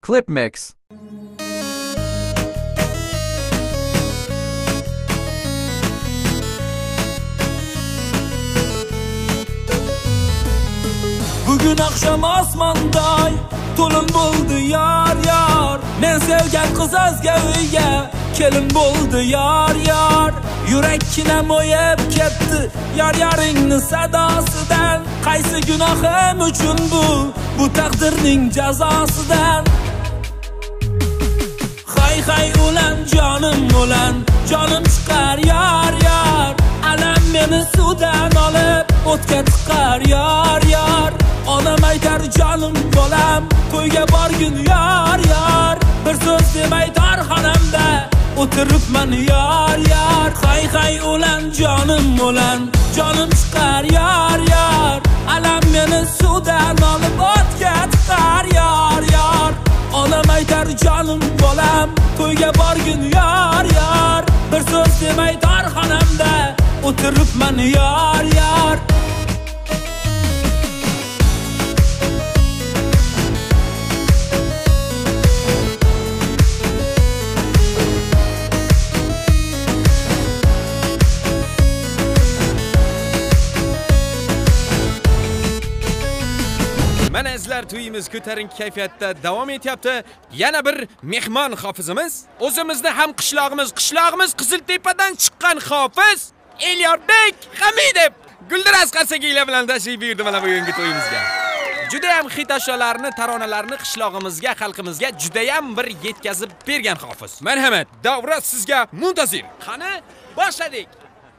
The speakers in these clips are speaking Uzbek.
Clip mix. Bugün akşam osmonday to'lin bo'ldi yar yar. Men sevgan qiz o'zgaga kelin bo'ldi yar yar. Yurakkinam o'yib ketdi yar yaringni sadosidan. Qaysi gunohim uchun bu taqdirning jazosidan. Hay ulan jonim ulan, jonim chiqar yar yar. Alam meni suvdan olib o'tga tiqar yar yar. Onam aytar jonim bolam, to'yga borgin yar yar. Bir so'z demay torxonamda o'tiribman yar yar. Hay ulan jonim ulan, jonim chiqar yar yar. Alam meni suvdan olib o'tga tiqar yar yar. Onam aytar jonim bolam, to'yga borgin yar yar. Bir so'z demay torxonamda o'tiribman yar yar. Mana izlar to'yimiz ko'tarinki kayfiyatda davom etyapti. Yana bir mehmon hofizimiz, o'zimizni ham qishlog'imiz Qiziltepadan chiqqan hofiz Elyorbek Hamidov Guldir Asqarsagilar bilan tashrif buyurdi mana bugungi to'yimizga. Juda ham hit ashyolarni, taronalarni qishlog'imizga, xalqimizga juda ham bir yetkazib bergan hofiz. Marhamat, davra sizga muntazir. Qani, boshladik.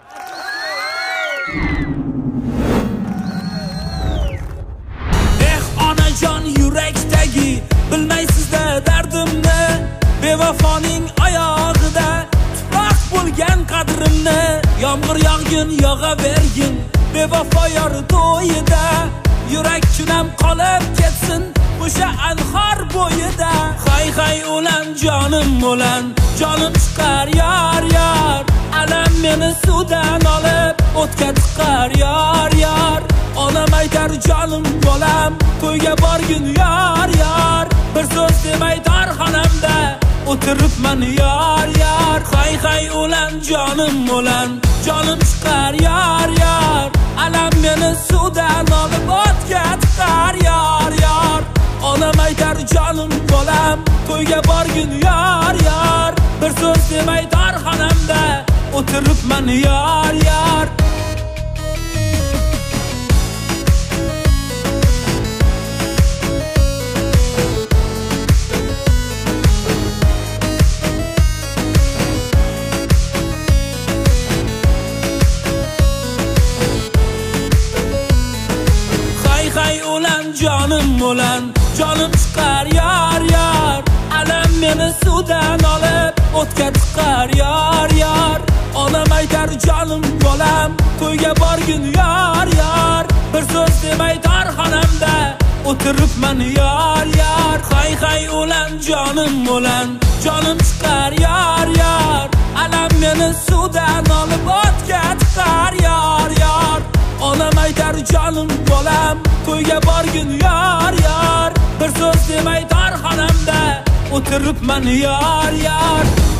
Onajon yurakdagi bilmaysizda dardimni, bevafoning oyog'ida tuproq bo'lgan qadrimni. Yomg'ir yog'gin yog'avergin bevafo yor to'yida. Yurak chunam qolib ketsin o'sha anhor bo'yida. Hay ulan jonim ulan, jonim chiqar yar yar. Alam meni suvdan olib o'tga tiqar yar yar. Onam aytar jonim bolam, to'yga borgin yar yar. Bir so'z demay torxonamda o'tiribman yar yar. Hay ulan jonim ulan, jonim chiqar yar yar. Alam meni suvdan olib o'tga tiqar yar yar. Onam aytar jonim bolam, to'yga borgin yar yar. Bir so'z demay torxonamda o'tiribman yar yar. Hay ulan jonim ulan, jonim chiqar yar yar. Alam meni suvdan olib o'tga tiqar yar yar. Onam aytar jonim bolam, to'yga borgin yar yar. Bir so'z demay torxonamda o'tiribman yar yar. Hay ulan jonim ulan, jonim chiqar yar yar. Alam meni suvdan olib o'tga tiqar yar yar. Onam aytar jonim bolam, to'yga borgin yar yar. Bir so'z demay torxonamda o'tiribman yar yar.